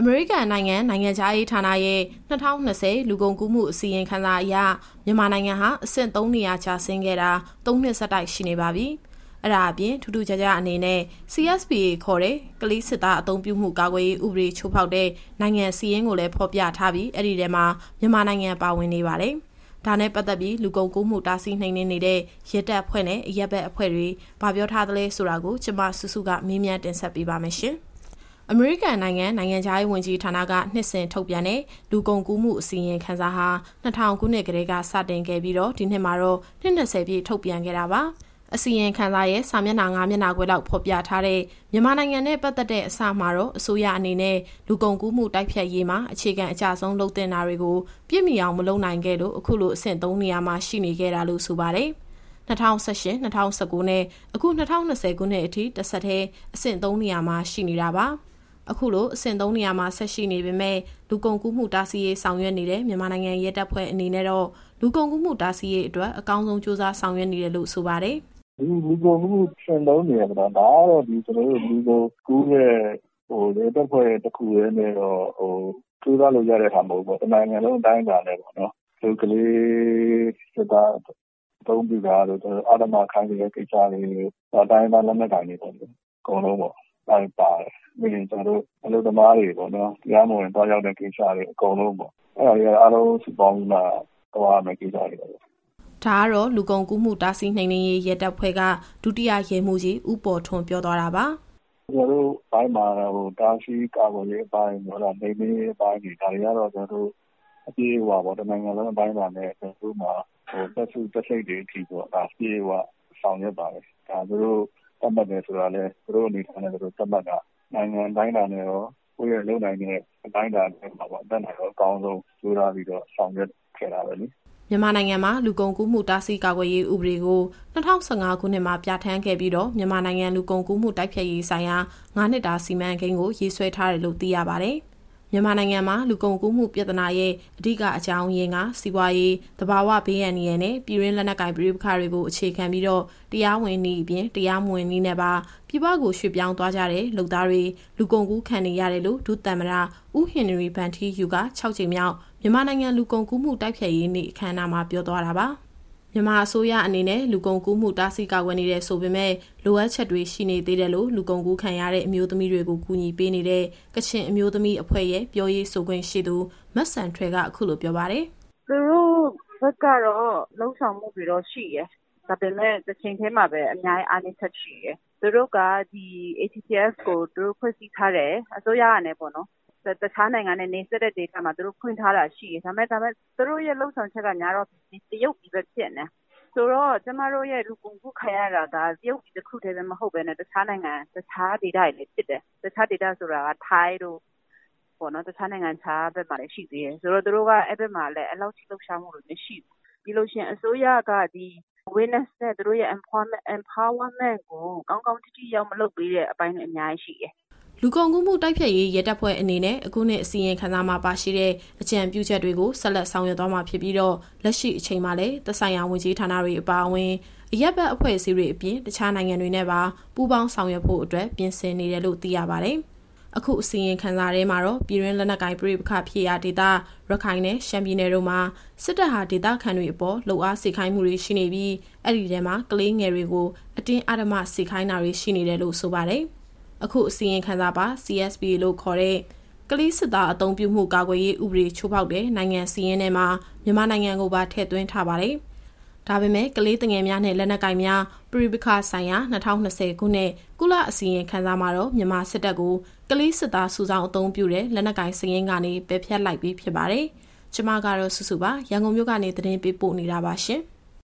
အမေရိကန်နိုင်ငံခြားရေးဌာနရဲ့2020လူကုန်ကူးမှုအစီရင်ခံစာအရမြန်မာနိုင်ငံဟာအဆင့်3နေရာကျဆင်းခဲ့တာ3နှစ်ဆက်တိုက်ရှိနေပါပြီ။အဲ့ဒါအပြင်ထူးထူးခြားခြားအနေနဲ့ CSPA ခေါ်တဲ့ကလေးစစ်သားအသုံးပြုမှုကာကွယ်ရေးဥပဒေချိုးဖောက်တဲ့နိုင်ငံစီးရင်ကိုလည်းဖော်ပြထားပြီးအဲ့ဒီထဲမှာမြန်မာနိုင်ငံပါဝင်နေပါတယ်။ဒါနဲ့ပတ်သက်ပြီးလူကုန်ကူးမှုတားဆီးနှိမ်နင်းနေတဲ့ရဲတပ်ဖွဲ့နဲ့အရက်ဘက်အဖွဲ့တွေဗာပြောထားသလဲဆိုတာကိုကျမစုစုကမေးမြန်းတင်ဆက်ပေးပါမယ်ရှင်။အမေရိကန်နိုင်ငံခြားရေးဝန်ကြီးဌာနကနှစ်စဉ်ထုတ်ပြန်တဲ့လူကုန်ကူးမှုအစီရင်ခံစာဟာ2000ခုနှစ်ကတည်းကစတင်ခဲ့ပြီးတော့ဒီနှစ်မှာတော့နှစ်20ပြည့်ထုတ်ပြန်ခဲ့တာပါ။အစီရင်ခံစာရဲ့စာမျက်နှာ9မျက်နှာခွဲလောက်ဖော်ပြထားတဲ့မြန်မာနိုင်ငံနဲ့ပတ်သက်တဲ့အစမှာတော့အစိုးရအနေနဲ့လူကုန်ကူးမှုတိုက်ဖျက်ရေးမှာအခြေခံအကျဆုံးလုပ်တင်တာတွေကိုပြည့်မီအောင်မလုပ်နိုင်ခဲ့လို့အခုလိုအဆင့်3နေရာမှာရှိနေခဲ့တာလို့ဆိုပါတယ်။2018 2019နဲ့အခု2020ခုနှစ်အထိတစ်ဆက်တည်းအဆင့်3နေရာမှာရှိနေတာပါ။အခုလိုအဆင့်3နေရာမှာဆက်ရှိနေပေမဲ့လူကုန်ကူးမှုတားဆီးရေးဆောင်ရွက်နေတဲ့မြန်မာနိုင်ငံရဲတပ်ဖွဲ့အနေနဲ့တော့လူကုန်ကူးမှုတားဆီးရေးအတွက်အကောင်းဆုံးစူးစမ်းဆောင်ရွက်နေတယ်လို့ဆိုပါတယ်။လူကုန်ကူးမှုဆင့်3နေရာကတော့ဒါကတော့ကျွန်တော်တို့လူကုန်ကူးတဲ့ရဲတပ်ဖွဲ့တစ်ခုရဲ့နဲ့တော့စူးစမ်းလို့ရတဲ့ဟာမဟုတ်ဘူးပေါ့။နိုင်ငံလုံးအတိုင်းအတာနဲ့ပေါ့နော်။ဒီကလေးစစ်သားအသုံးပြုတာတို့အာဓမခိုင်းတဲ့ကိစ္စတွေအတိုင်းအတာလက်နက်ကိုင်တွေပေါ့။အကုန်လုံးပေါ့။ပါတယ်ပြီးရင်ကျွန်တော်တို့အလုပ်သမားတွေပေါ့နော်တရားမဝင်သွားရောက်တဲ့ကိစ္စတွေအကုန်လုံးပေါ့အဲ့ဒါတွေအားလုံးစုပေါင်းပြီးမှသွားရမယ့်ကိစ္စတွေပေါ့ဒါကတော့လူကုန်ကူးမှုတားဆီးနှိမ်နင်းရေးရဲတပ်ဖွဲ့ကဒုတိယရဲမှူးကြီးဦးပေါ်ထွန်းပြောသွားတာပါကျွန်တော်တို့ဘိုင်းမှာတားဆီးကာကွယ်ရေးအပိုင်းပေါ့နော်နှိမ်နင်းရေးအပိုင်းတွေဒါတွေကတော့ကျွန်တော်တို့အပြေအဝပေါ့တနိုင်ငံလုံးအပိုင်းမှာလည်းကျွန်တော်တို့မှာတက်စုတက်စိတ်တွေအထိပေါ့ဒါအပြေအဝဆောင်ရွက်ပါတယ်ဒါတို့တတ်မှတ်တယ်ဆိုတာလဲသူတို့အနေနဲ့သူတို့တတ်မှတ်တာနိုင်ငံတိုင်းတာနဲ့ရောကိုယ့်ရဲ့လုံနိုင်တဲ့အတိုင်းတာနဲ့ပါပေါ့အတတ်နိုင်တော့အကောင်းဆုံးကြိုးစားပြီးတော့ဆောင်ရွက်ခဲ့တာပဲလေမြန်မာနိုင်ငံမှာလူကုန်ကူးမှုတားဆီးကာကွယ်ရေးဥပဒေကို2015ခုနှစ်မှာပြဋ္ဌာန်းခဲ့ပြီးတော့မြန်မာနိုင်ငံလူကုန်ကူးမှုတိုက်ဖျက်ရေးဆိုင်ရာ9နှစ်တာစီမံကိန်းကိုရေးဆွဲထားတယ်လို့သိရပါတယ်မြန်မာနိုင်ငံမှာလူကုန်ကူးမှုပြဿနာရဲ့အဓိကအကြောင်းရင်းကစီးပွားရေး၊သဘာဝဘေးအန္တရာယ်နဲ့ပြည်တွင်းလက်နက်ကိုင်ပဋိပက္ခတွေကိုအခြေခံပြီးတော့တရားဝင်နည်းအပြင်တရားမဝင်နည်းနဲ့ပါပြည်ပကိုရွှေ့ပြောင်းသွားကြတဲ့လုပ်သားတွေလူကုန်ကူးခံနေရတယ်လို့ဒုသမ္မတဦးဟင်နရီဗန်ထီယူက6ကြိမ်မြောက်မြန်မာနိုင်ငံလူကုန်ကူးမှုတိုက်ဖျက်ရေးနေ့အခမ်းအနားမှာပြောသွားတာပါမြန်မာအစိုးရအနေနဲ့လူကုန်ကူးမှုတားဆီးကာကွယ်နေတဲ့ဆိုပေမဲ့လိုအပ်ချက်တွေရှိနေသေးတယ်လို့လူကုန်ကူးခံရတဲ့အမျိုးသမီးတွေကိုကူညီပေးနေတဲ့ကချင်အမျိုးသမီးအဖွဲ့ရဲ့ပြောရေးဆိုခွင့်ရှိသူမတ်ဆန်ထွဲကအခုလိုပြောပါတယ်။သူတို့ဘက်ကတော့လှုံ့ဆော်မှုတွေတော့ရှိရယ်။ဒါပေမဲ့တစ်ချိန်တည်းမှာပဲအများကြီးအားနည်းချက်ရှိရယ်။သူတို့ကဒီ ATPS ကိုသူတို့ဖွဲ့စည်းထားတယ်အစိုးရကနေပေါ့နော်။တခြားနိုင်ငံနဲ့နေဆက်တဲ့ဒေသမှာသူတို့ဖွင့်ထားတာရှိတယ်။ဒါပေမဲ့သူတို့ရဲ့လှုံ့ဆော်ချက်ကများတော့တရုတ်ပြည်ပဲဖြစ်နေ။ဆိုတော့ကျမတို့ရဲ့လူကုန်ကူးခံရတာကတရုတ်ပြည်တစ်ခုတည်းပဲမဟုတ်ဘဲနဲ့တခြားနိုင်ငံတခြားဒေသတွေလည်းဖြစ်တယ်။တခြားဒေသဆိုတာကထိုင်းတို့ပေါ့နော်တခြားနိုင်ငံခြားဘက်မှာလည်းရှိသေးတယ်။ဆိုတော့သူတို့ကအဲ့ဘက်မှာလည်းအလောက်ထိလှုပ်ရှားမှုတွေမရှိဘူး။ပြီးလို့ရှိရင်အစိုးရကဒီ awareness နဲ့သူတို့ရဲ့ empowerment ကိုကောင်းကောင်းထိရောက်မလုပ်ပေးတဲ့အပိုင်းတွေအများကြီးရှိတယ်လူကုန်ကူးမှုတိုက်ဖျက်ရေးရဲတပ်ဖွဲ့အနေနဲ့အခုနှစ်အစီရင်ခံစာမှာပါရှိတဲ့အကြံပြုချက်တွေကိုဆက်လက်ဆောင်ရွက်သွားမှာဖြစ်ပြီးတော့လက်ရှိအချိန်မှာလည်းသက်ဆိုင်ရာဝန်ကြီးဌာနတွေအပါအဝင်အရက်ဘက်အဖွဲ့အစည်းတွေအပြင်တခြားနိုင်ငံတွေနဲ့ပါပူးပေါင်းဆောင်ရွက်ဖို့အတွက်ပြင်ဆင်နေတယ်လို့သိရပါတယ်။အခုအစီရင်ခံစာထဲမှာတော့ပြည်တွင်းလက်နက်ကိုင်ပဋိပက္ခဖြစ်ရာဒေသရခိုင်နဲ့ရှမ်းပြည်နယ်တို့မှာစစ်တပ်ဟာဒေသခံတွေအပေါ်လှုပ်အားစေခိုင်းမှုတွေရှိနေပြီးအဲ့ဒီထဲမှာကလေးငယ်တွေကိုအတင်းအဓမ္မစေခိုင်းတာတွေရှိနေတယ်လို့ဆိုပါတယ်။အခုအစီရင်ခံစာပါ CSPA လို့ခေါ်တဲ့ကလေးစစ်သားအသုံးပြုမှုကာကွယ်ရေးဥပဒေချိုးဖောက်တဲ့နိုင်ငံစီးရင်ထဲမှာမြန်မာနိုင်ငံကိုပါထည့်သွင်းထားပါတယ်။ဒါပေမဲ့ကလေးငယ်များနဲ့လက်နက်ကိုင်များပဋိပက္ခဆိုင်ရာ2020ခုနှစ်ကုလအစီရင်ခံစာမှာတော့မြန်မာစစ်တပ်ကိုကလေးစစ်သားစုဆောင်အသုံးပြုတဲ့လက်နက်ကိုင်စည်ရင်းကနေပယ်ဖျက်လိုက်ပြီးဖြစ်ပါတယ်။ကျွန်မကတော့စုစုပါရန်ကုန်မြို့ကနေသတင်းပေးပို့နေတာပါရှင်။